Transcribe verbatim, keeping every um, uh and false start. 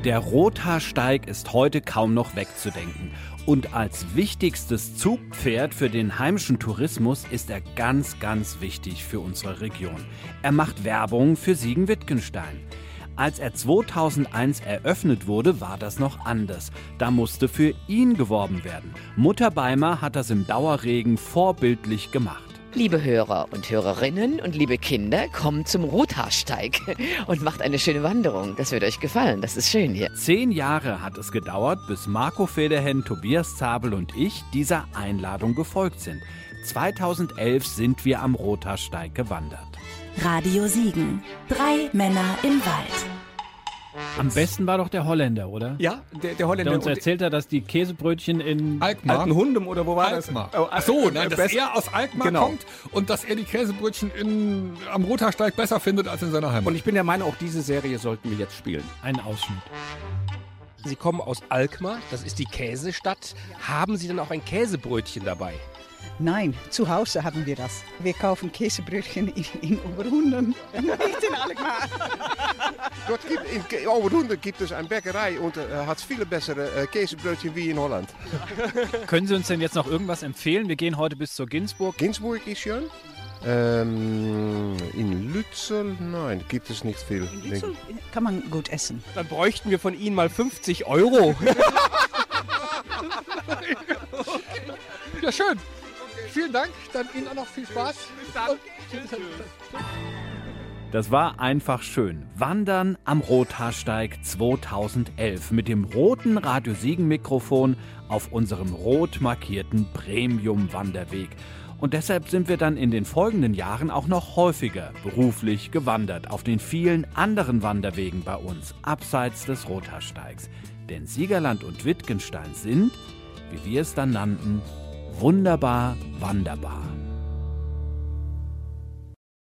Der Rothaarsteig ist heute kaum noch wegzudenken. Und als wichtigstes Zugpferd für den heimischen Tourismus ist er ganz, ganz wichtig für unsere Region. Er macht Werbung für Siegen-Wittgenstein. Als er zweitausendeins eröffnet wurde, war das noch anders. Da musste für ihn geworben werden. Mutter Beimer hat das im Dauerregen vorbildlich gemacht. Liebe Hörer und Hörerinnen und liebe Kinder, kommt zum Rothaarsteig und macht eine schöne Wanderung. Das wird euch gefallen, das ist schön hier. Zehn Jahre hat es gedauert, bis Marco Federhen, Tobias Zabel und ich dieser Einladung gefolgt sind. zweitausendelf sind wir am Rothaarsteig gewandert. Radio Siegen. Drei Männer im Wald. Am besten war doch der Holländer, oder? Ja, der, der Holländer. Der uns erzählt hat, dass die Käsebrötchen in Alkmaar. Altenhundem oder wo war Alkmaar. das? Oh, Ach so, nein, dass best- er aus Alkmaar Genau. kommt und dass er die Käsebrötchen in, am Rothaarsteig besser findet als in seiner Heimat. Und ich bin der Meinung, auch diese Serie sollten wir jetzt spielen. einen Ausschnitt. Sie kommen aus Alkmaar, das ist die Käsestadt. Haben Sie denn auch ein Käsebrötchen dabei? Nein, zu Hause haben wir das. Wir kaufen Käsebrötchen in, in Oberhundem, nicht in Alkmaar. Dort gibt, in Oberhundem gibt es eine Bäckerei und äh, hat viele bessere äh, Käsebrötchen wie in Holland. Können Sie uns denn jetzt noch irgendwas empfehlen? Wir gehen heute bis zur Ginzburg. Ginzburg ist schön. Ähm, in Lützel, nein, gibt es nicht viel. In Lützel kann man gut essen. Dann bräuchten wir von Ihnen mal fünfzig Euro. Ja, schön. Vielen Dank. Dann Ihnen auch noch viel Spaß. Das war einfach schön. Wandern am Rothaarsteig zweitausendelf mit dem roten Radio Siegen Mikrofon auf unserem rot markierten Premium-Wanderweg. Und deshalb sind wir dann in den folgenden Jahren auch noch häufiger beruflich gewandert auf den vielen anderen Wanderwegen bei uns, abseits des Rothaarsteigs. Denn Siegerland und Wittgenstein sind, wie wir es dann nannten, wunderbar wanderbar.